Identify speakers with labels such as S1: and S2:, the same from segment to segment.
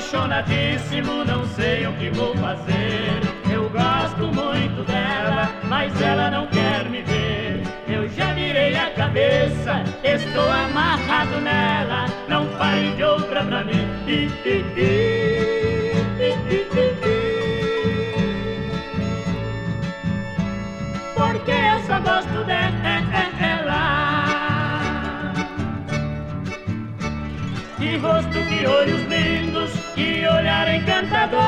S1: apaixonadíssimo, não sei o que vou fazer. Eu gosto muito dela, mas ela não quer me ver. Eu já virei a cabeça, estou amarrado nela. Não fale de outra pra mim. Porque eu só gosto dela. Que rosto, que olhos lindos, que olhar encantador.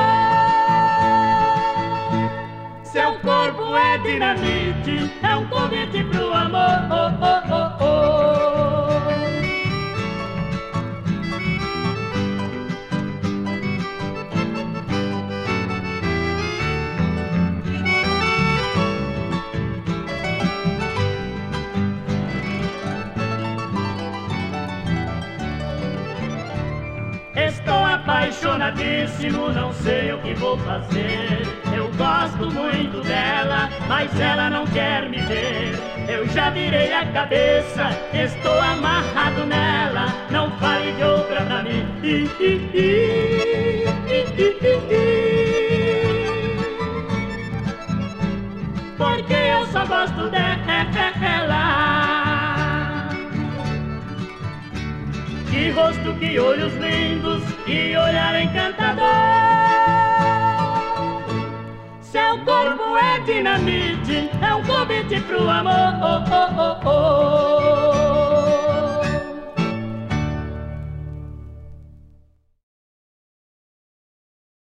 S1: Seu corpo é dinamite, é um convite pro amor. Estou apaixonadíssimo, não sei o que vou fazer. Eu gosto muito dela, mas ela não quer me ver. Eu já virei a cabeça, estou amarrado nela. Não fale de outra pra mim. Porque eu só gosto dela. Que rosto, que olhos lindos, que olhar encantador. Seu corpo é dinamite, é um convite pro amor.